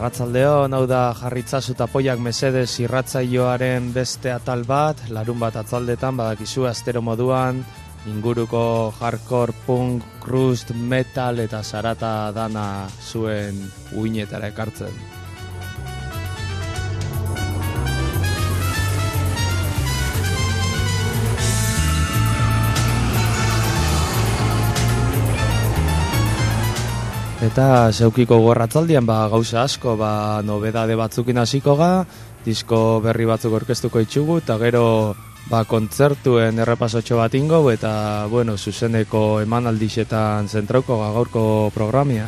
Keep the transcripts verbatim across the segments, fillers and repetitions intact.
Arratsaldeon, hau da jarritzazu tapoiak mesedez irratzaioaren beste atal bat, larun bat atzaldetan badakizu astero moduan, inguruko hardcore, punk, crust, metal eta sarata dana zuen uinetara ekartzen. Eta zeukiko gorratzaldian ba, gauza asko, ba, nobedade batzukin hasiko ga, disko berri batzuk orkestuko itxugu, eta gero ba, kontzertuen errepasotxo bat ingo, eta bueno, zuzeneko emanaldixetan zentrauko ga gaurko programia.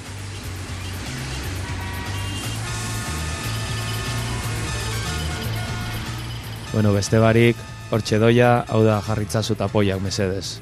Bueno, beste barik, hortxe doia, hau da jarritzazu tapoiak mesedez.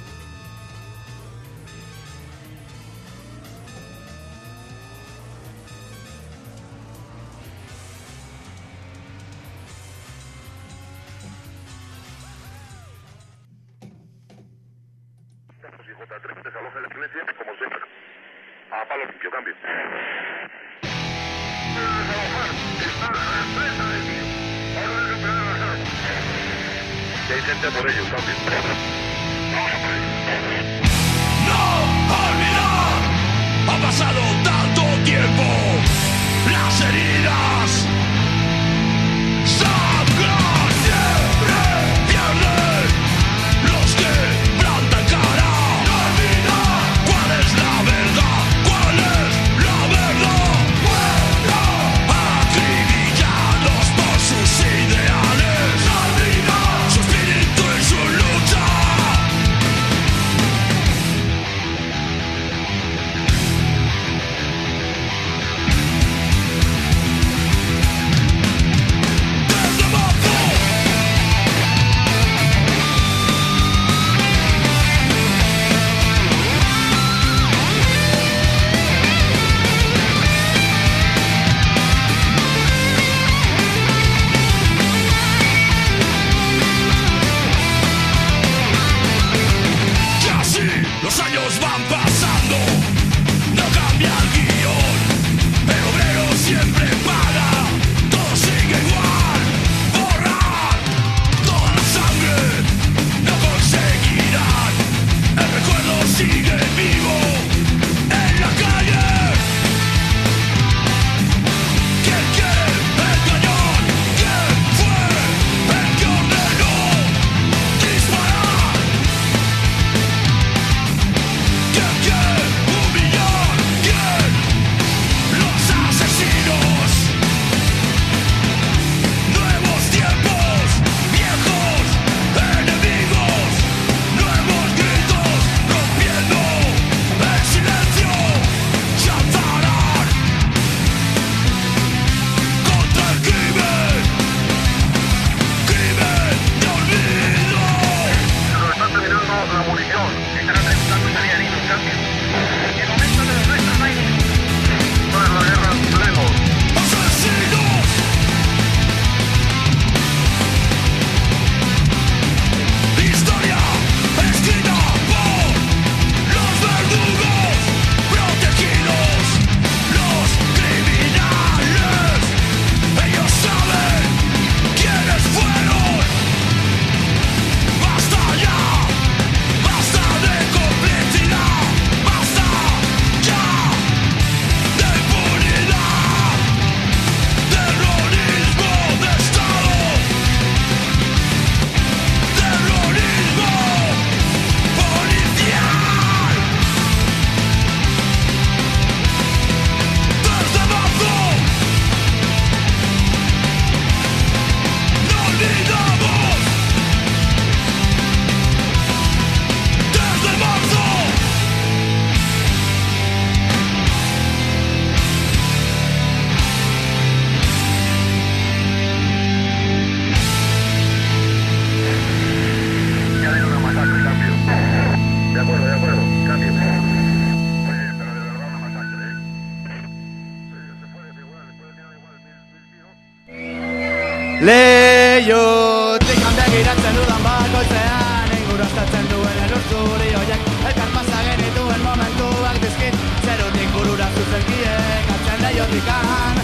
Leiotik handeak iratzen dudan bakoitzean inguraztatzen duen elurtzuri hoiek elkar pasa genituen momentuak dizkit zerutik burura zuzenkiek atzen leiotik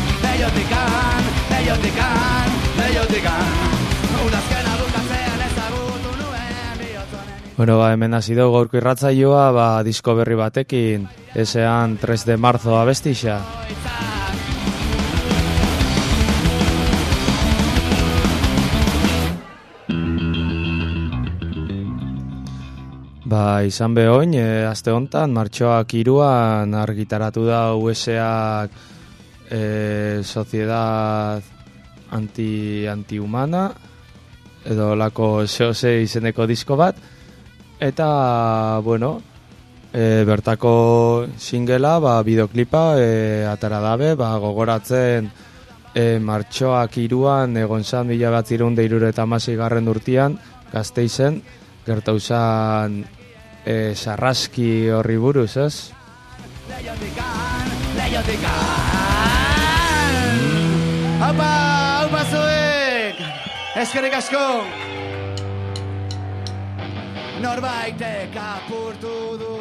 Bueno, ba, hemen hasi dugu gaurko irratsaioa, ba, disko berri batekin, esean tres de marzo abestixa. Ba, izan behoin, e, aste hontan, martxoak iruan argitaratu da U S Ak e, Sociedad anti, Antihumana, edo lako zehose izeneko disko bat, eta, bueno, e, bertako singela, ba, bideoklipa e, atara dabe, ba, gogoratzen e, martxoak iruan egon zan mila batzireun da hirureta hamasei garren urtean, Gasteizen, gertauzan e, sarraski horri buruz, ez? Leiotikan, leiotikan Haupa, haupa zuek Eskerrik asko Norbaitek apurtu du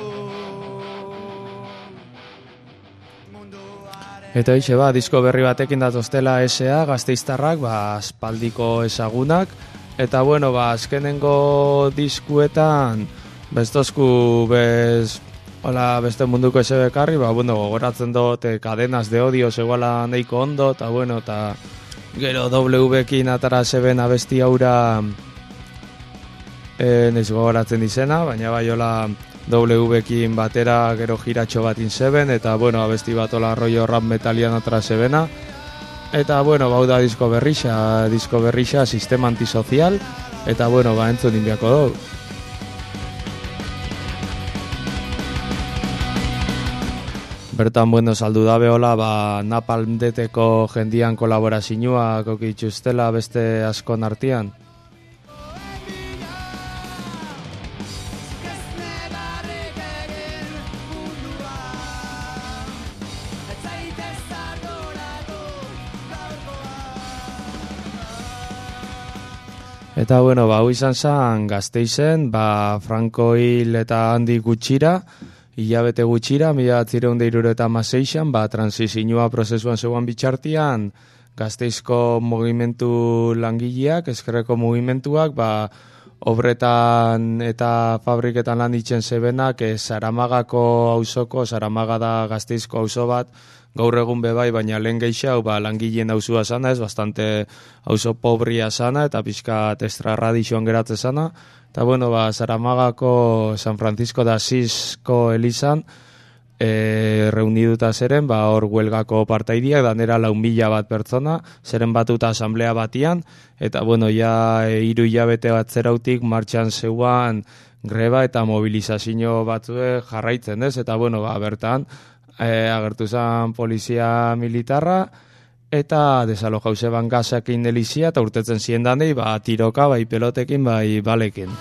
Eta hoxe ba, disko berri batekin datoztela S A, Gasteiztarrak, ba, aspaldiko ezagunak. Eta bueno, ba, azkenengo diskuetan, bestozku bez, hola, beste munduko ese bekarri, ba, bueno, gogoratzen dut, e, Cadenas de Odio zegoela nahiko ondo, eta bueno, eta gero W-kin atara zeben abesti haura, e, neiz gogoratzen izena, baina bai hola W-kin batera gero giratxo batin zeben, eta bueno, abesti bat hola rollo rap metalian atara zebena. Eta, bueno, bau da disko berrixa, disko berrixa, Sistema Antisozial, eta, bueno, ba, entzun inbiako dugu. Bertan, bueno, saldu da behola, ba, Napalm-deteko jendian kolaborazioa kokitxustela beste askon artean. Eta, bueno, ba, hau izan zen Gasteizen, ba, Franco hil eta handi gutxira, hilabete gutxira, mila batzireun da hirureta hamaseian, ba, transizioa prozesuan zegoen bitxartian, Gasteizko mugimendu langileak, ezkerreko mugimenduak, ba, obretan eta fabriketan lan ditzen zebenak, e, Zaramagako auzoko, Zaramaga da Gasteizko auzo bat, gaur egun bebai, baina lehen geixau, ba, langileen auzua sana, ez, bastante auzo pobria sana, eta pixka extrarradizioan geratze sana. Eta, bueno, ba, Zaramagako San Francisco de Asisco elizan, e, reuniduta zeren, ba, hor huelgako partaidiak, danera lau mila bat pertsona, zeren batuta asamblea batian, eta, bueno, ja, e, hiru hilabete bat zerautik martxan zeuan greba eta mobilizazio batzue jarraitzen, ez, eta, bueno, ba, bertan, E, agertu zen polizia militarra eta desalojau zeban gazakin delizia eta urtetzen zien danei, ba, tiroka, bai pelotekin, bai balekin.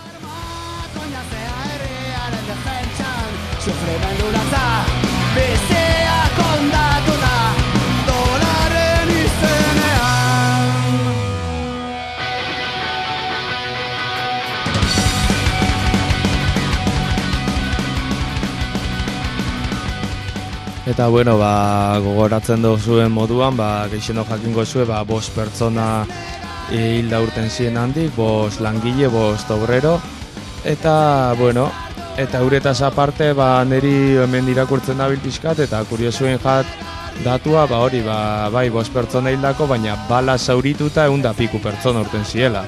Eta, bueno, ba, gogoratzen duzuen moduan, ba, geixeno jakingo zuen, ba, bost pertsona hilda urten ziren handik, bost langile, bost obrero, eta, bueno, eta uretaz aparte, ba, niri hemen irakurtzen dabil pixkat, eta kuriosuen jat datua, ba, hori, ba, bai, bost pertsona hildako, baina bala zaurituta egun da piku pertsona urten ziela.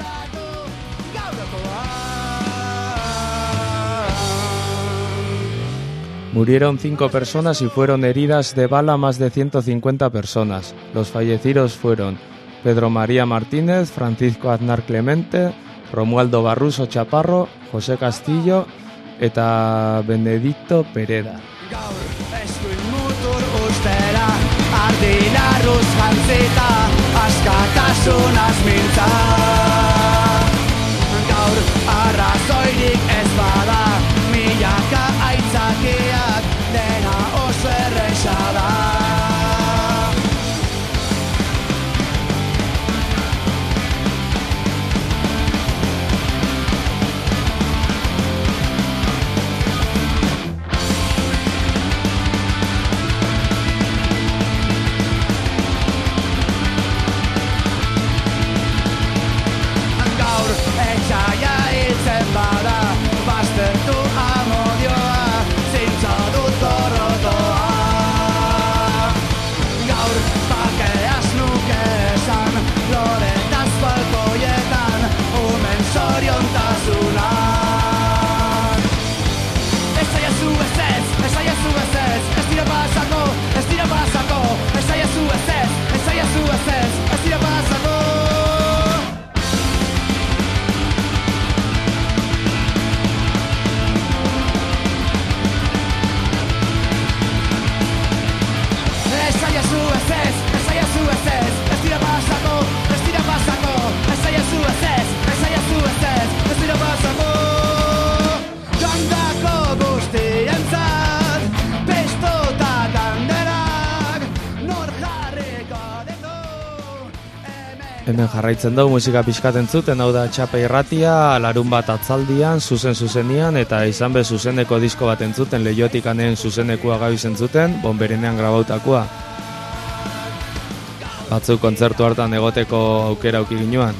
Murieron cinco personas y fueron heridas de bala más de ciento cincuenta personas. Los fallecidos fueron Pedro María Martínez, Francisco Aznar Clemente, Romualdo Barruso Chaparro, José Castillo eta Benedicto Pereda. Gaur arrazoirik ez bada, milaka aitzakiak dena oso erresa da. Hemen jarraitzen dugu musika pixkaten zuten, hau da Txapa Irratia, larun bat atzaldian, zuzen zuzenian, eta izan be zuzeneko disko bat entzuten, Leiotikanen zuzenekua gabi zentzuten, Bonberenean grabautakoa. Batzuk kontzertu hartan egoteko aukera auki ginuan.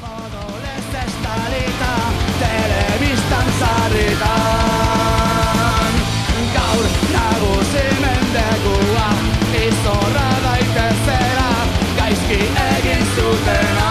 Gaur nagusi mendekua, izorra daitezera, gaizki egin zutenak.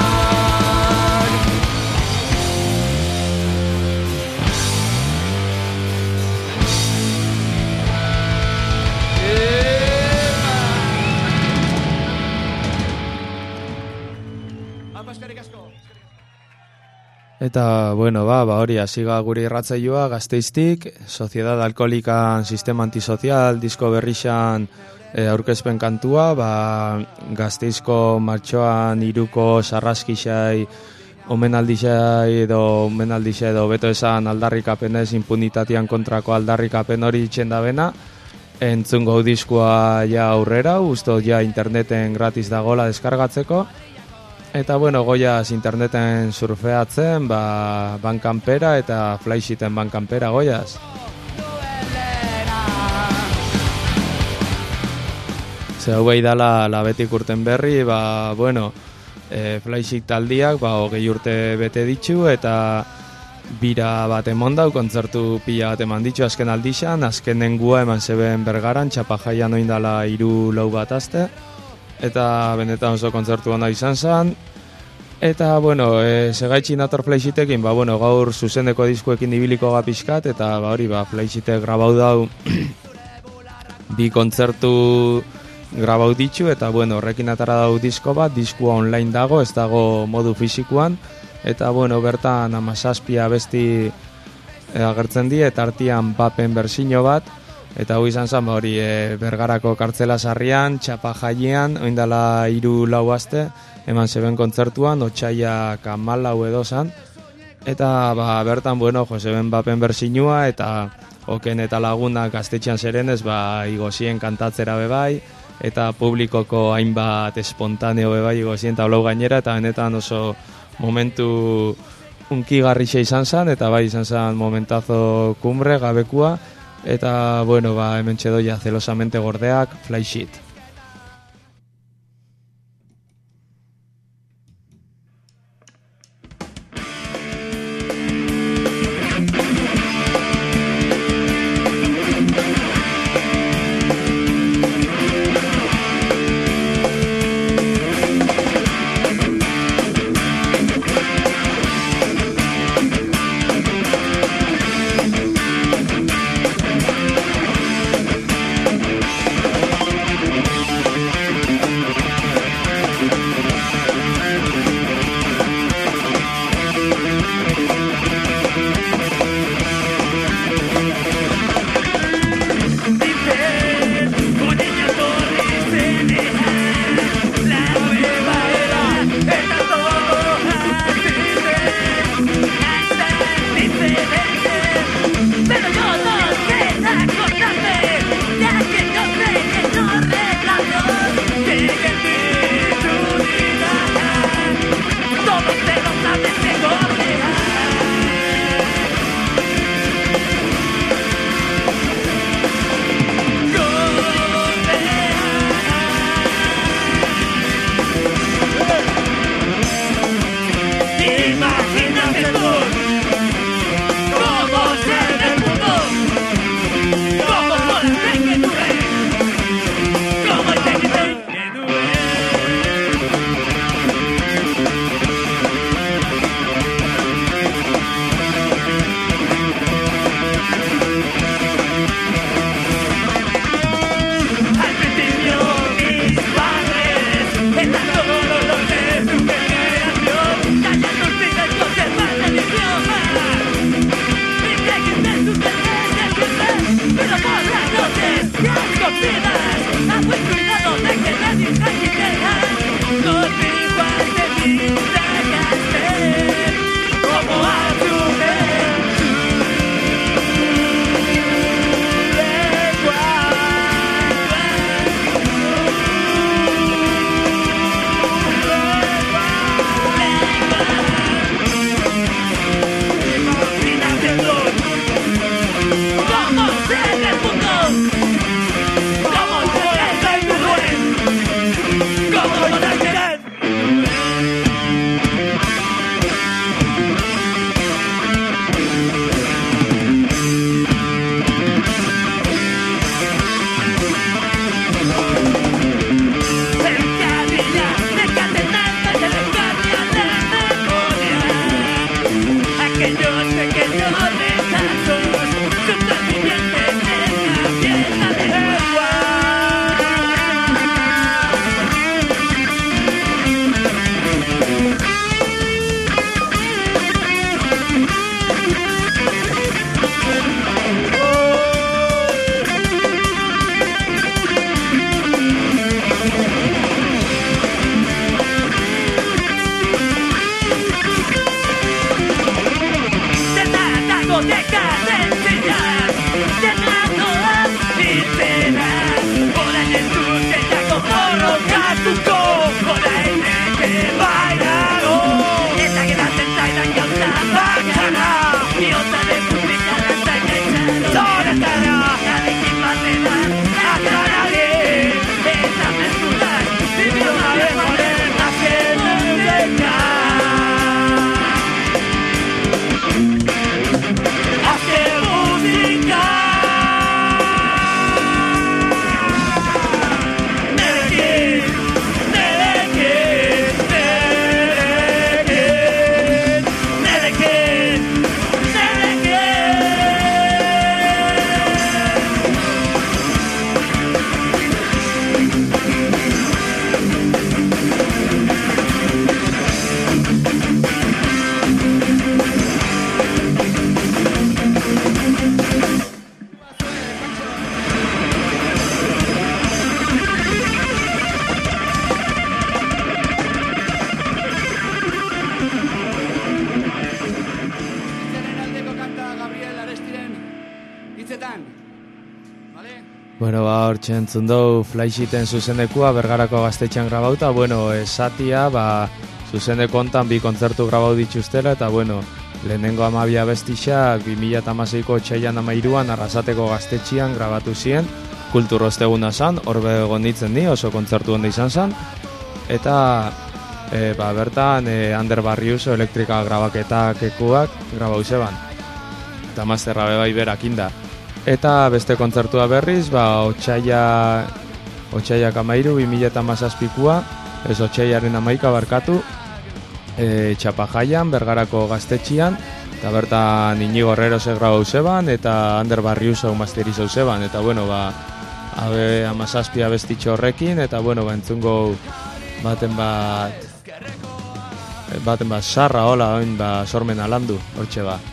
Eta, bueno, ba, ba hori, hasiga gure irratzaioa, Gasteiztik, Sociedad Alkoholikan Sistema Antisozial, disko berrixan e, aurkezpen kantua, ba, Gasteizko martxoan iruko sarraskixai, omenaldixai edo, omenaldixai edo, beto esan aldarrikapenez, impunitatean kontrako aldarrikapen hori itxenda bena, entzungo diskoa ja aurrera, usto ja interneten gratis dagola deskargatzeko. Eta, bueno, goiaz interneten surfeatzen, ba, bankanpera eta flysheeten bankanpera goiaz. Ze hau behi dala labetik urten berri, ba, bueno, e, flysheet taldiak, ba, hogei urte bete ditzu, eta bira bat emon dau, kontzertu pila bat eman ditzu azken aldixan, azkenen gua eman zeben Bergaran, Txapajaian oindala hiru lau bat azte. Eta benetan oso kontzertu hona izan zen. Eta, bueno, e, segaitxin nator flysheetekin, ba, bueno, gaur zuzeneko diskoekin ibiliko gapiskat, eta, ba, hori, ba, flysheetek grabau dau bi kontzertu grabau ditzu, eta, bueno, horrekin atara dau disko bat, diskua online dago, ez dago modu fisikoan, eta, bueno, bertan amazazpia besti e, agertzen di, eta artian papen bersino bat, eta hau izan zen, ba, hori, e, Bergarako kartzela sarrian, Txapajaian, oindala hiru lau aste, eman zeben kontzertuan, otxaiak hamalau edo zan, eta ba, bertan, bueno, Joseben bapen bersinua, eta oken eta lagunak gaztetxean zerenez, ba, igozien kantatzera bebai, eta publikoko hainbat espontaneo bebai igozien tablau gainera, eta benetan oso momentu unkigarrixe izan zen, eta bai izan zen momentazo kumbre, gabekua, eta, bueno, ba, hemen txedoia zelosamente gordeak, flysheet. We'll be right back. Bueno, ba, hortxe entzun dugu Flysheeten zuzenekua Bergarako gaztetxean grabauta, bueno, esatia, ba, zuzeneko hontan bi kontzertu grabau dituztela, eta, bueno, lehenengo amabia bestixak bi mila hamaseiko otsailean hamairuan Arrasateko gaztetxean grabatu ziren, kultur osteguna zan, horbe egon ditzen ni, oso kontzertu honda izan zan, eta, e, ba, bertan, e, Ander Barriuso elektrika grabaketak ekuak grabau zeban, eta masterra bebai berakin da. Eta beste kontzertua berriz, ba, otsaia, otsaiak amairu, bi mila hamazazpikoa, ez otsaiaren amaika barkatu, e, Txapajaian, Bergarako gaztetxian, eta bertan Inigo Herrero grabau zeban, eta Ander Barriuso masterizau zeban, eta bueno, ba, abe hamazazpia bestitxo horrekin, eta bueno, ba, entzungo baten bat, baten bat sarra hola, oin, ba, sormen alandu, hortxe ba.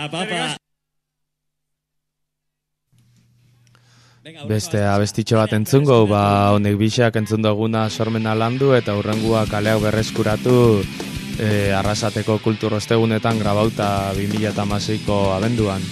Apa, apa. Beste abestitxo bat entzungo, ba, honek bixak entzun duguna sormena landu eta hurrengua kaleak berreskuratu e, Arrasateko kultur ostegunetan grabauta bi mila hamaseiko abenduan.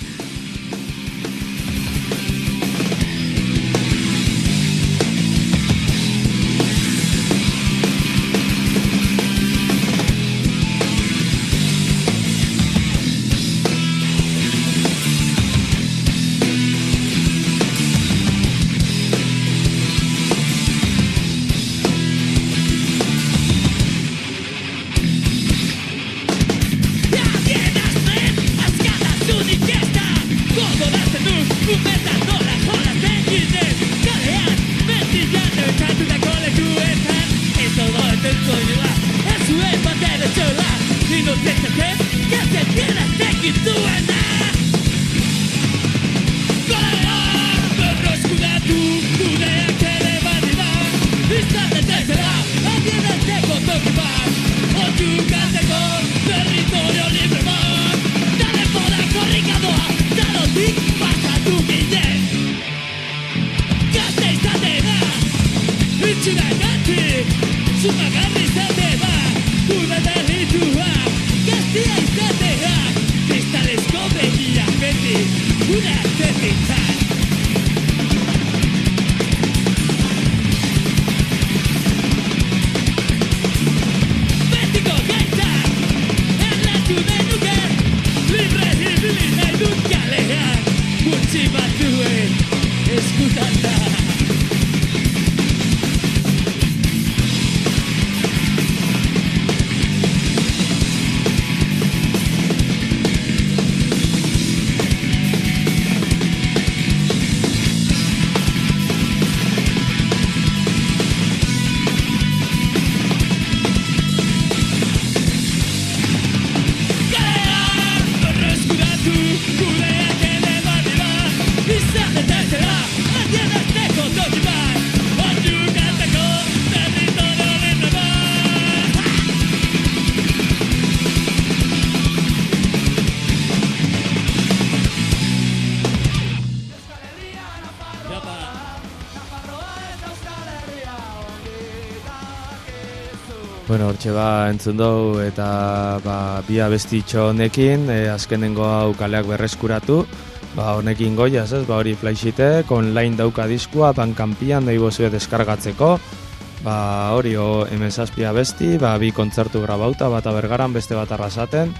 Bueno, hortxe ba entzun dugu eta ba, bi abestitxo honekin, e, azkenengo hau kaleak berreskuratu, ba, honekin goiaz, ez, ba, hori Flaixite, online dauka diskua, Bandcampian nahi bozue deskargatzeko, ba, hori o, hemen zazpi abesti, ba, bi kontzertu grabauta, bata Bergaran, beste bat Arrasaten,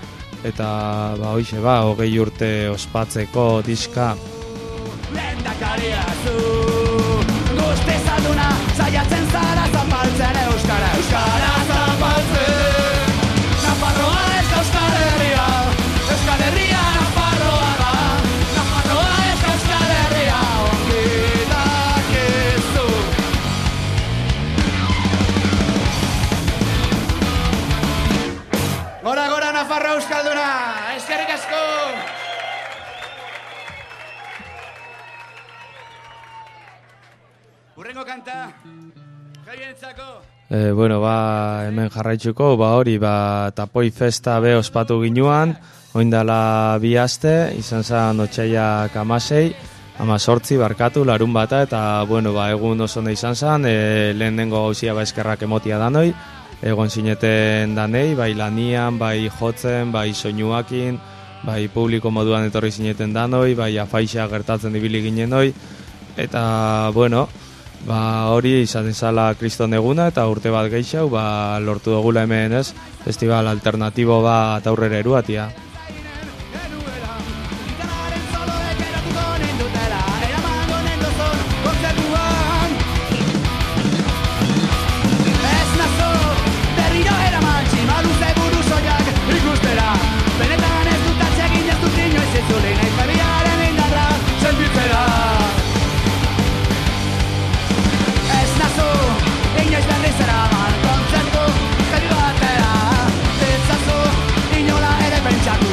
eta ba, hoixe ba, hogei urte ospatzeko diska. Lehendakaria zu, guzti zalduna, saiatzen zara zapaltzen euskara, euskara zapaltzen. Nafarroa ez da Euskal Herria, Euskal Herria Nafarroa da. Nafarroa ez da Euskal Herria, ongi dakizu. Gora, gora Nafarroa euskalduna, eskerrik asko. Urrengo kanta, jaientzako. E, bueno, ba, hemen jarraitzuko, ba, hori, ba, Tapoi Festa be ospatu ginuan, oindala bi aste, izan zen otxaiak amasei, amazortzi barkatu, larun bata, eta, bueno, ba, egun oso nahi izan zen, e, lehenengo gauzia ba eskerrak emotia danoi, egon zineten danei, bai lanian, bai jotzen, bai soinuakin, bai publiko moduan etorri zineten danoi, bai afaixa gertatzen ibili ginenoi, eta, bueno, ba, hori izaten zala kriston eguna eta urte bat gehiago ba, lortu dugula hemen ez, festival alternatibo bat aurrera eruatia. Inola ere pentsatu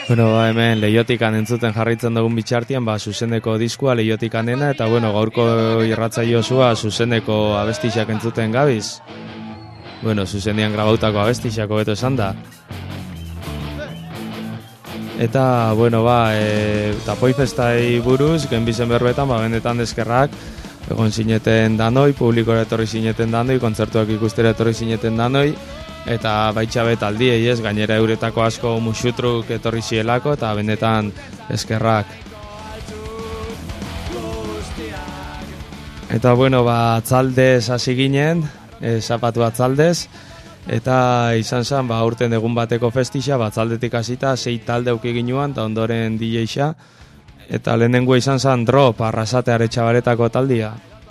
Bueno, ba, hemen Leiotikan entzuten jarraitzen dugun bitxartian, ba, zuzeneko diskua Leiotikanena, eta bueno, gaurko irratzaio osua zuzeneko abestixak entzuten gabiz. Bueno, zuzenean grabautako abestixako beto esan da. Eta, bueno, ba, e, Tapoi festai buruz, genbizen berbetan, ba, benetan deskerrak, egon zineten danoi, publikora etorri zineten danoi, kontzertuak ikustera etorri zineten danoi, eta baitxabet aldiei ez, gainera euretako asko musutruk etorri zielako, eta benetan eskerrak. Eta bueno, ba, atzaldez hasi ginen, e, zapatu atzaldez, eta izan zen, ba, urten egun bateko festixa, ba, atzaldetik hasita, sei talde auki ginuan, eta ondoren D J-xa, eta lehenengo izan zen Drop, Arrasate Aretxabaretako taldia.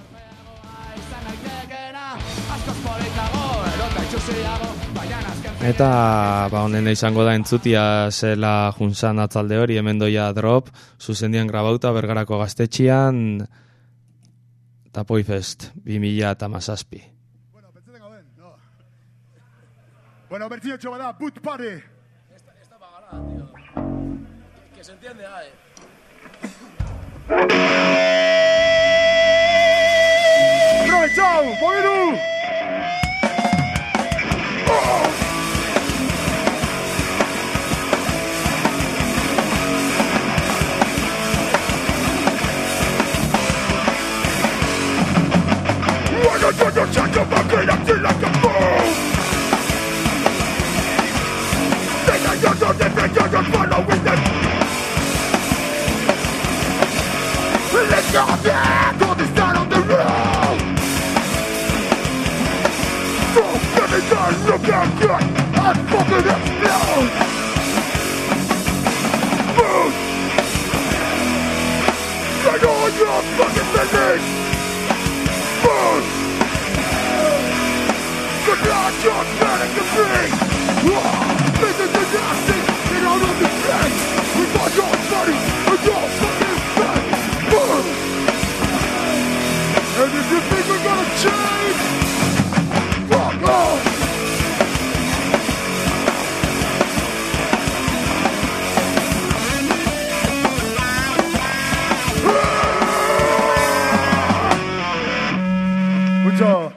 Eta ba, honena izango da entzutia zela junzan atzalde hori, hemen doia Drop, zuzendian grabauta Bergarako gaztetxian, Tapoi Fest, bi mila hamazazpi. Bueno, pentsatzen gauden, no. Bueno, bertzio txoba da, Boot Party. Esta, esta pagará, tío. Que se entiende, eh. Aprovechau, movidu! Oh! Yo, yo, yo, yo, yo, fucking acting like a fool. Think I just don't think you're just following them. Let's go back on the side of the road. Don't give me that look at good. I'd fucking explode. Move. Get on your fucking business. Move. Good luck, you're turning to me. This is the nasty, get out of the bed. We got your body, and your fucking bed. Boom! And if you think we're gonna change, fuck off! Good job.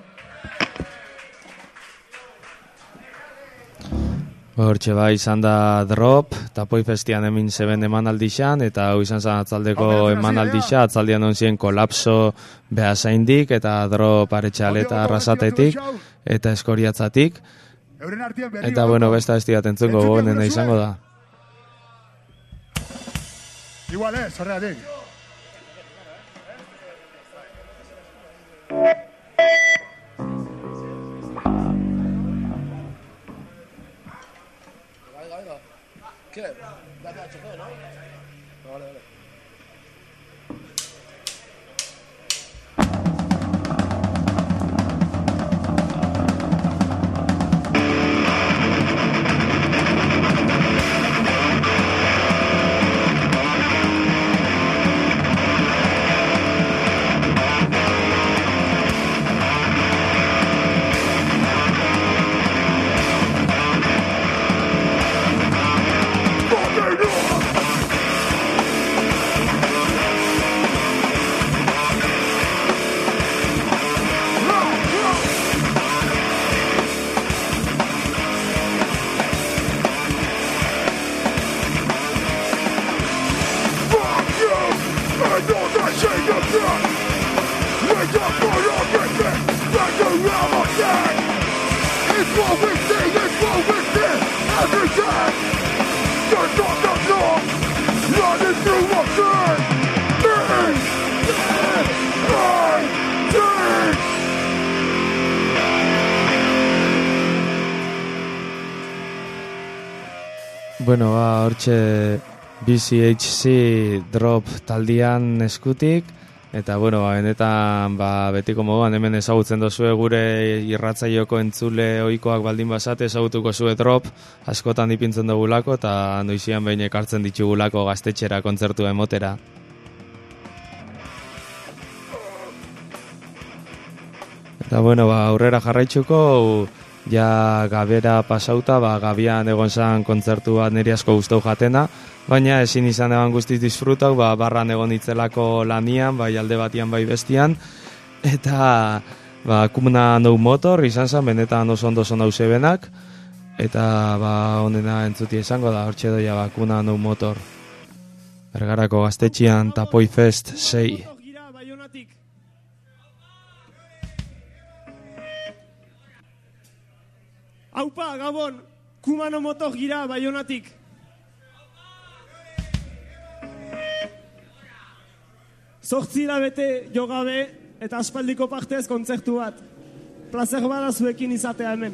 Hortxe bai, izan da Drop, Tapoi Festian hemin zeben emanaldixan, eta hau izan zen atzaldeko emanaldixa, atzaldian onzien kolapso Beasaindik, eta Drop Aretxaleta Arrasatetik, eta Eskoriatzatik. Eta bueno, besta besti bat entzungo gonena izango da. Igual ez, horregatik. ¿Qué? Date a chofer, ¿no? Vale, vale. Bueno, ba, hortxe B C H C Drop taldian eskutik, eta bueno, ba, benetan ba, betiko moduan hemen ezagutzen dozue gure irratzaioko entzule ohikoak baldin basate ezagutuko zue Drop, askotan dipintzen dugulako, eta noizian behin ekartzen ditugulako gaztetxera kontzertua emotera. Eta bueno, ba, aurrera jarraitzuko, ja gabera pasauta, ba, gabian egon zan kontzertu bat niri asko gustau jatena, baina ezin izan eban guztiz disfrutak, ba, barran egon itzelako lanian, bai alde batian bai bestian, eta ba, Kumna No Motor izan zen, benetan oso ondo oso nausebenak, eta ba, onena entzuti izango da, hortxe doia ba, Kumna No Motor. Bergarako gaztetxian Tapoi Fest sei. Aupa, Gabon, Kumano Motor gira Baionatik. Zortzi hilabete jo gabe eta aspaldiko partez kontzertu bat. Plazer bada zuekin izatea hemen.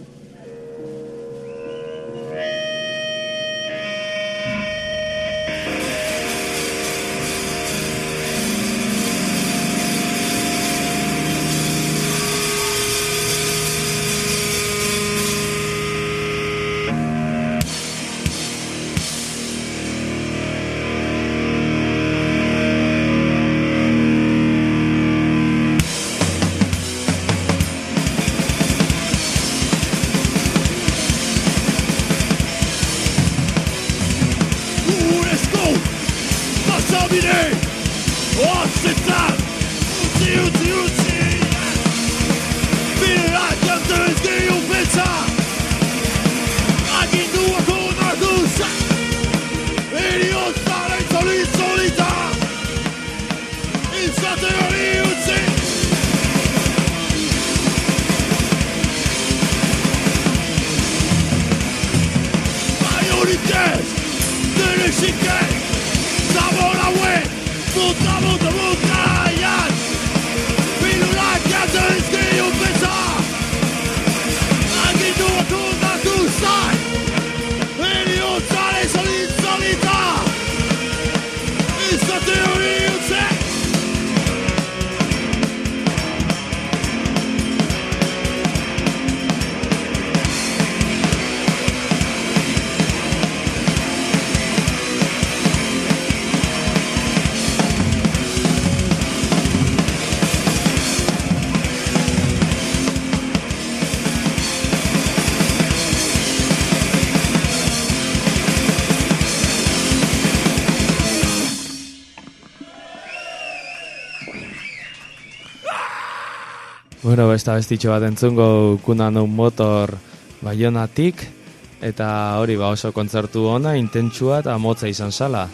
Bueno, besta bestitxo bat entzungo Kumna No Motor Baionatik, eta hori ba oso kontzertu ona, intentsua eta motza izan zala.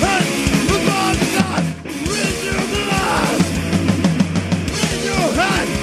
Hey!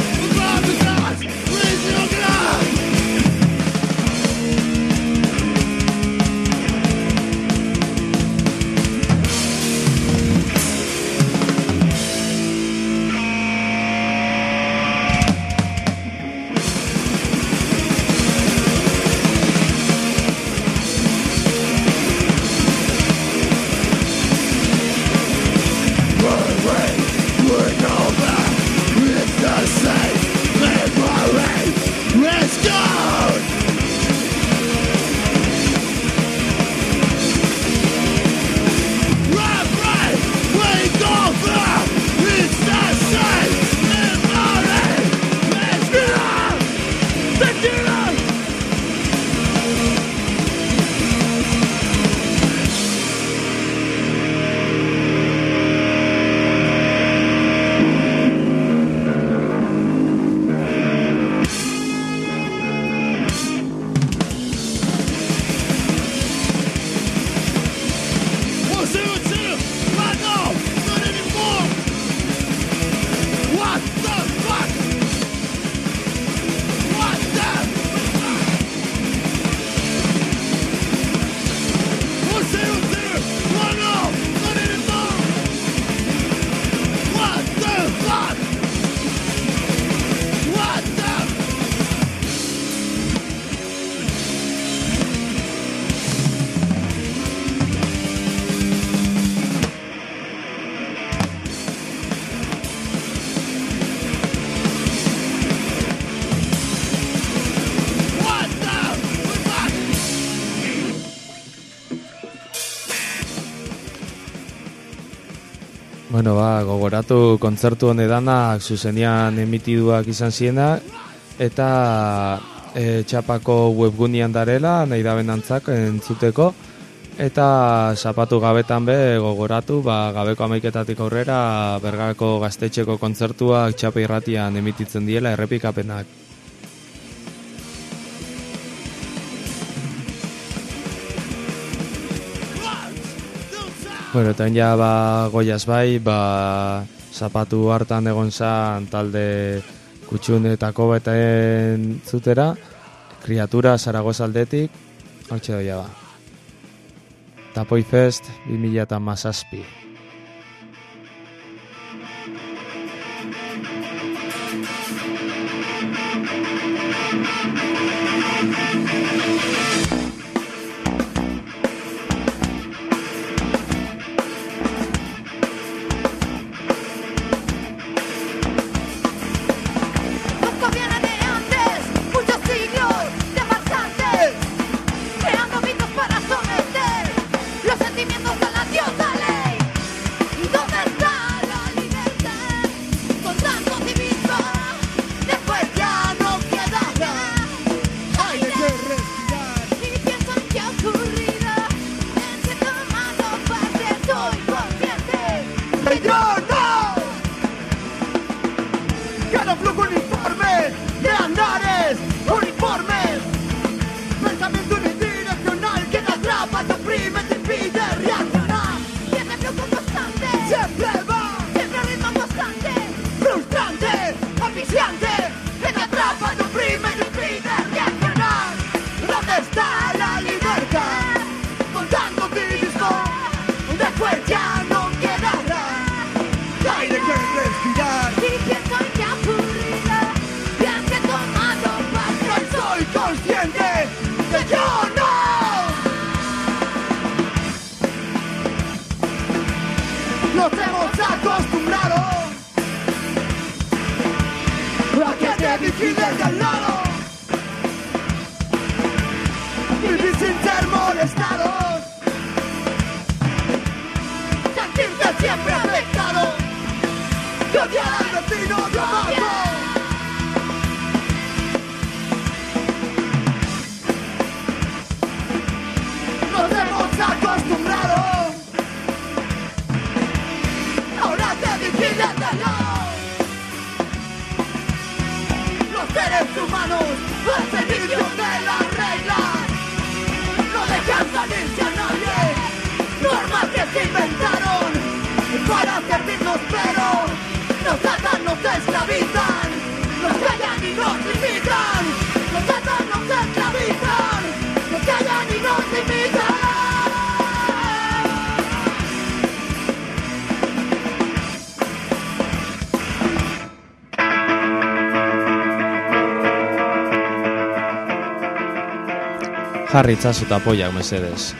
Bueno, ba, gogoratu kontzertu honedanak zuzenian emitiduak izan ziena, eta e, txapako webgunean darela, nahi da benantzak entzuteko, eta zapatu gabetan be gogoratu, ba, gabeko amaiketatik aurrera Bergako gaztetxeko kontzertuak txapa irratian emititzen diela errepikapenak. Bueno, eta ja ba, goiaz bai, ba, zapatu hartan egon zan talde kutxunetako beten zutera, Kriatura Zaragoza aldetik, hortxe doia ba. Tapoi Fest bi mila hamazazpi. Jarri itzazu eta apoiak, mesedez.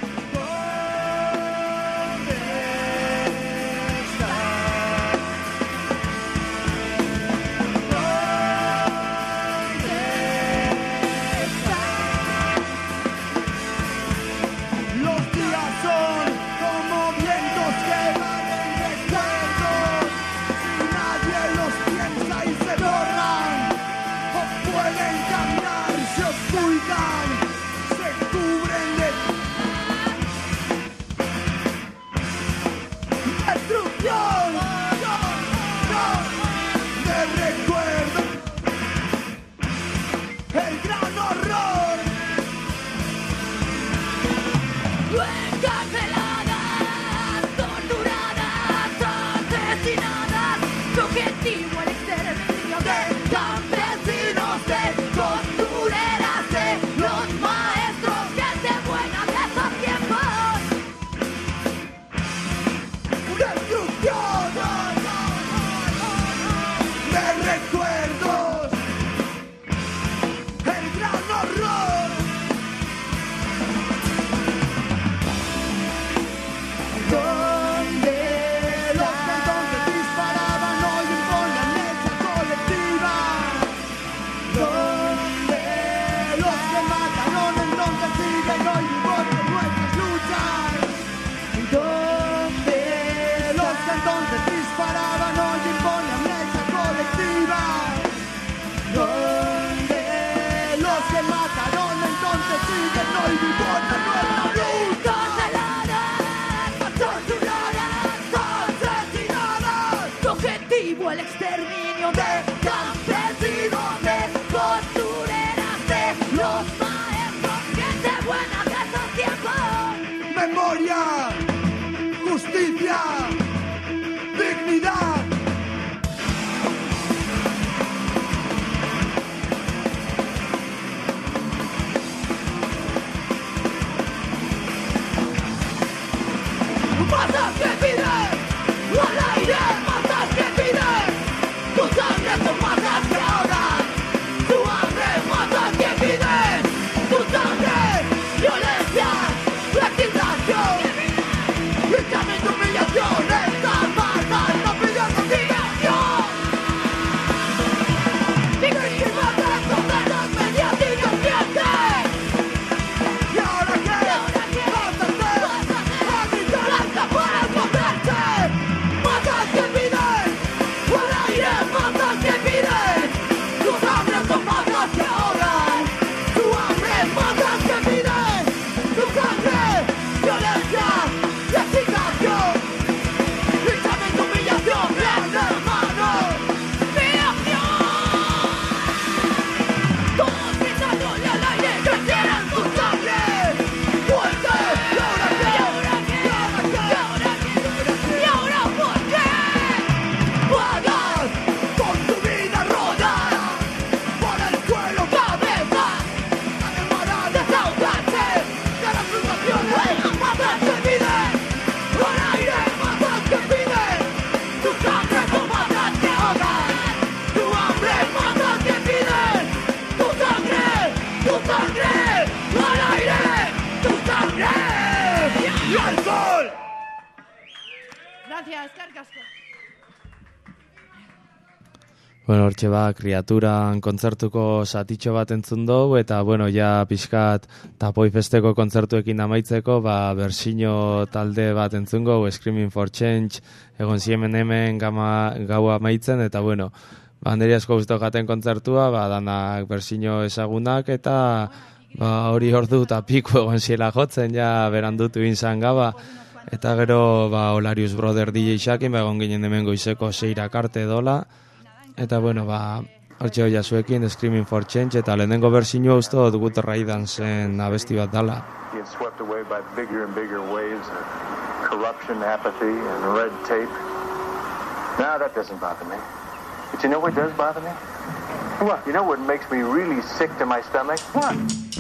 Bueno, hortxe ba, Kriaturan kontzertuko satitxo bat entzun dugu, eta, bueno, ja pixkat Tapoi Festeko kontzertuekin amaitzeko, ba, Bersino talde bat entzun dugu, Screaming for Change, egon ziemen hemen gama, gau amaitzen, eta, bueno, ba, handeri asko guztokaten kontzertua, ba, danak Bersino ezagunak, eta, ba, hori ordu eta piku egon ziela jotzen, ja, berandutu inzan gaba, eta gero, ba, Olarius Brother D J Shakin, ba, egon ginen hemen goizeko seirak arte dola, eta, bueno, ba, hortxe hoia zuekin, Screaming for Change, eta lehenengo bersinua uste dut Gut Raidan zen abesti bat dala. Being swept away by bigger and bigger waves of corruption, apathy, and red tape. No, that doesn't bother me. But you know what does bother me? What? You know what makes me really sick to my stomach? What?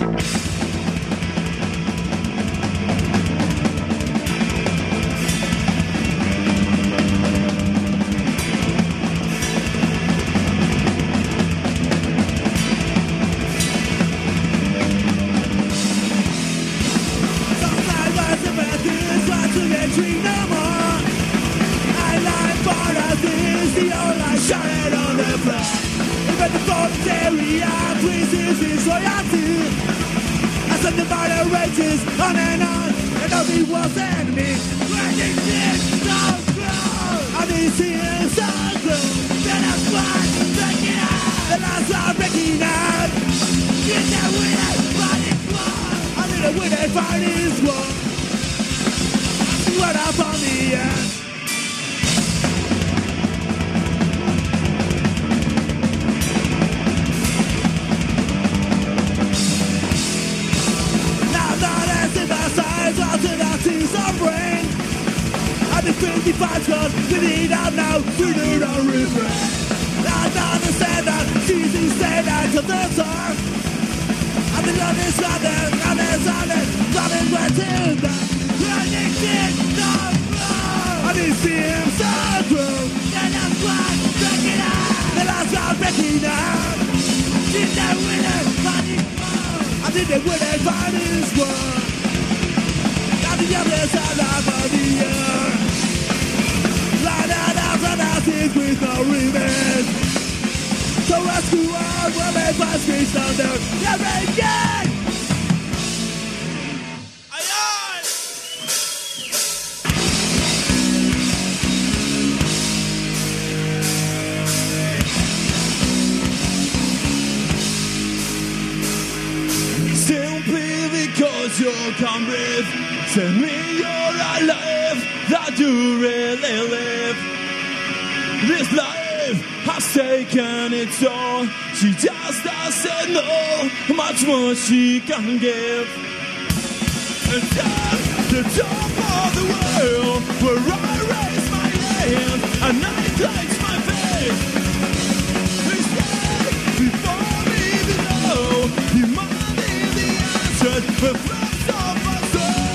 On and on, and all he was enemy. When he did so grow, all these tears so grow. Then I fight, breaking out, and I saw breaking out. Get that winner, fighting war. I did a winner, fighting war. What up on the end? The fifty-five scores, we need out now, we do no regret. I understand that, easy stand out to the top. I'm the honest runner, honest runner, running where to the running in the floor. I didn't see him so through, and I'm glad, breaking out. The last round breaking out. Did that winner, fighting war. I did the winner, fighting war. On the other side of the earth. With no revenge. So rescue our women by screech thunder. Every day. Aye aye. Simply because you're comrade, tell me you're alive, that you really live. This life has taken its toll. She just doesn't know how much more she can give. And at the top of the world, where I raise my hand and I clench my fist, instead, before me below, demanding the answers, the flames of my soul.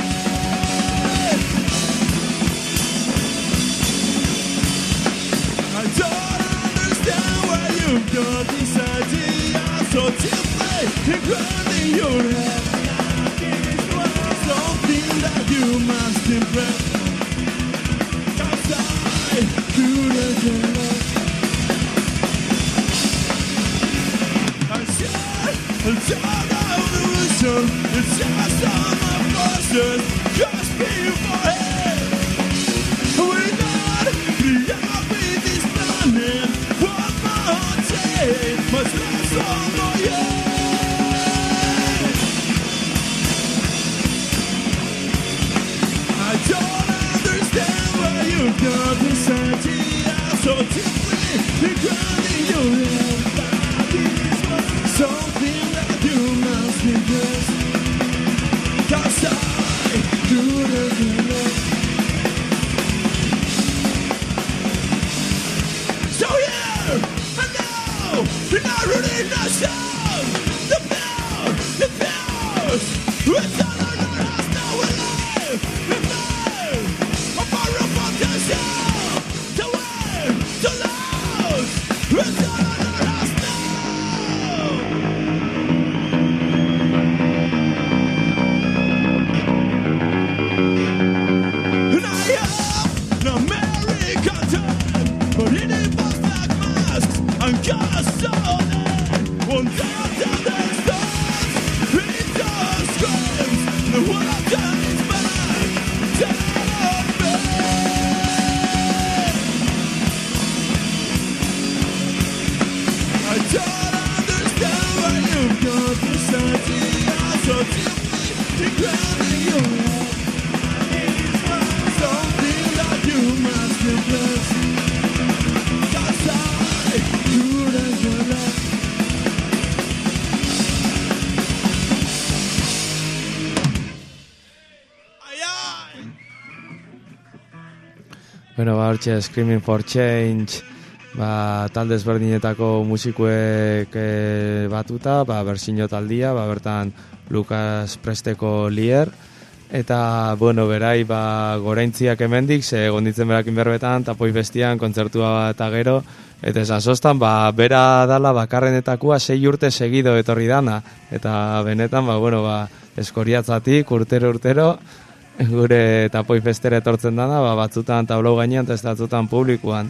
I don't understand why you've got this idea so deeply ingrained in your head. Something that you must impress. Outside, couldn't you know? I said, it's all out the vision. It's just on my forces, just beforehand. We're not the opposite. What my heart said, much less on my head. I don't understand why you got this idea so deeply ingrained in your head. Something that you must impress. 'Cause I couldn't relate. Bueno, ba, hortxe, Screaming for Change, ba, talde ezberdinetako musikuek e, batuta, ba, berzino taldia, ba, bertan Lucas Presteko Lier, eta, bueno, berai, ba, goraintziak hemendik, ze gonditzen berakin berbetan, tapoi bestian, kontzertua eta gero, eta esan sostan, ba, bera dala bakarrenetakua sei urte segido etorri dana, eta benetan, ba, bueno, ba, eskoriatzatik, urtero, urtero, gure tapoi festera etortzen dana, ba, batzutan tablau gainean, eta ez batzutan publikuan.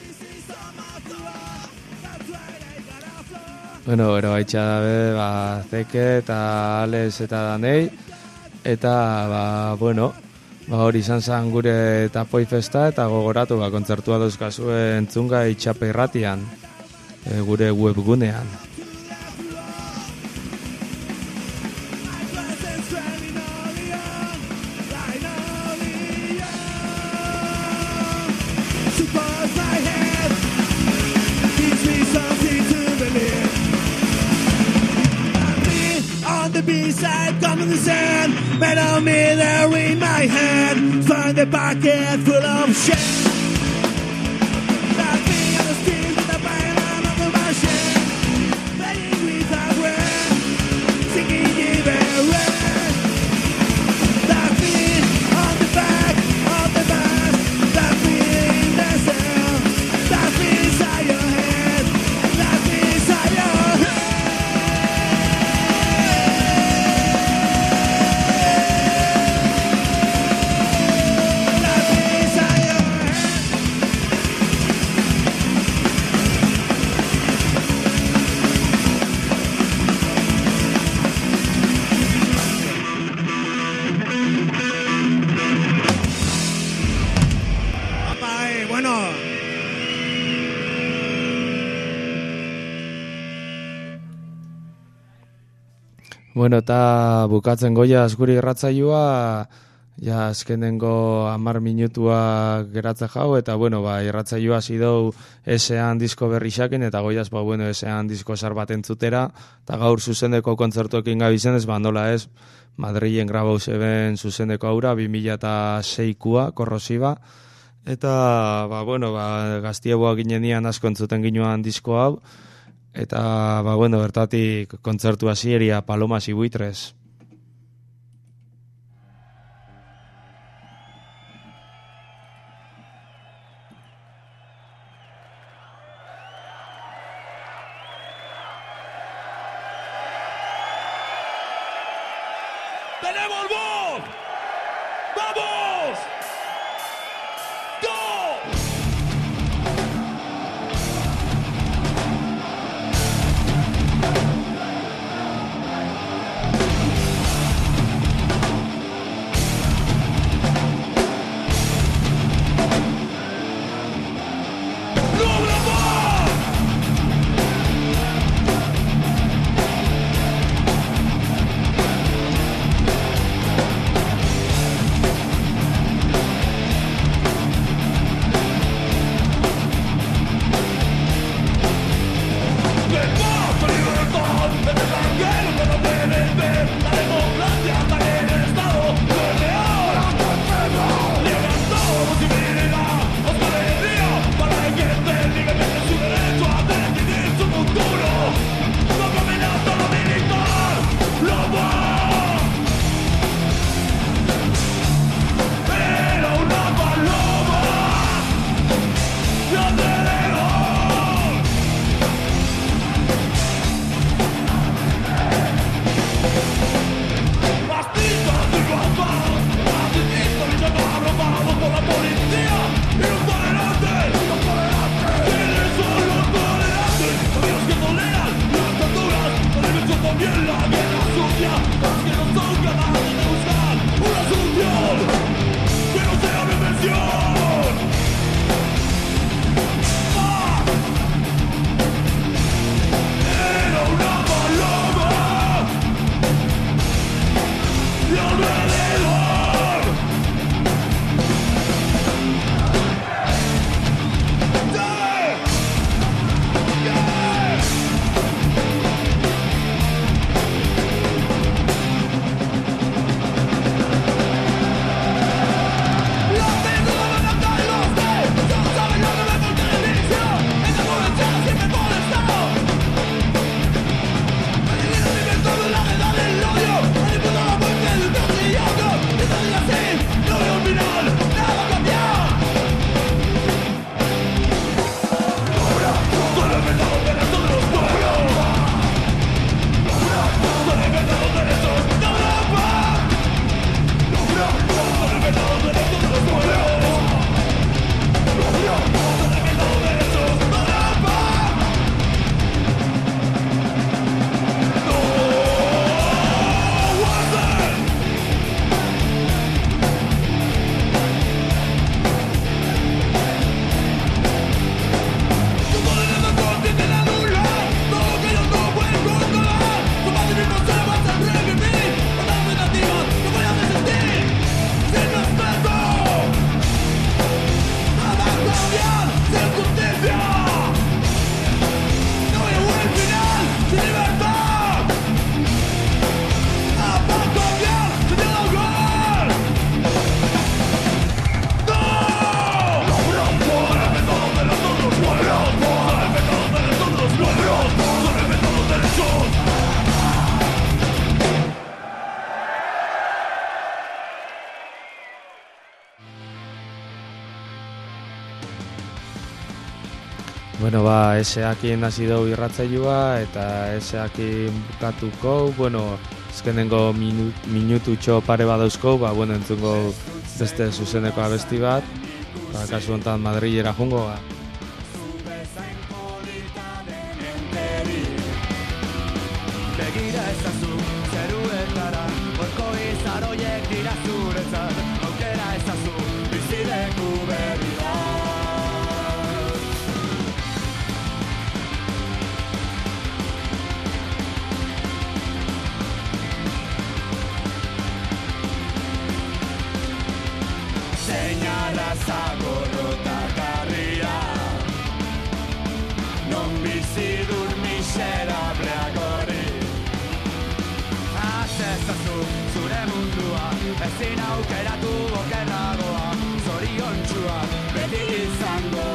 Bueno, ero haitxa dabe, ba, Zeke eta Alex eta Danei, eta, ba, bueno, ba, hori izan zen gure tapoi festa, eta gogoratu, ba, kontzertua dauzkazue entzunga itxape irratian, e, gure webgunean. B-side, come in the sand, metal me there in my hand, find the pocket full of shit. Like me on the street with the violin of the machine, playing with our breath, singing in the rain. Like me on the back of the bus, like me in the cell, like me inside your head, like me inside your head. Bueno, eta bukatzen goia guri irratzaioa, ja azkenengo hamar minutua geratze jau, eta bueno, ba, irratzaioa zidou esean disko berri xakin, eta goiaz, ba, bueno, esean disko sar bat entzutera, eta gaur zuzendeko kontzertuekin gabizen ez, bandola ez, Madrilen grabau zeben zuzendeko aura, bi mila seikoa, korrosiba, eta, ba, bueno, ba, gaztieboa ginenian asko entzuten ginoan disko hau, eta, ba, bueno, bertatik kontzertu hasieria Palomas y Buitres. ¡Tenemos voz! ¡Vamos! ¡Dos! Bueno, ba, eseakin hasi dugu irratzailua eta eseakin bukatuko, bueno, ezkenengo minu, minututxo pare badauzko, ba, bueno, entzungo beste zuzeneko abesti bat, ba, kasu honetan Madrilera jungo, ba. Begira ezazu, zeruetara, orko izaroiek dira zuretzat, aukera ezazu, bizileku berri da. Señala zagorrotakarria, non bizi dur miserableak hori. Ezazu zure mundua, ezin aukeratu okerragoa, zoriontsuak beti izango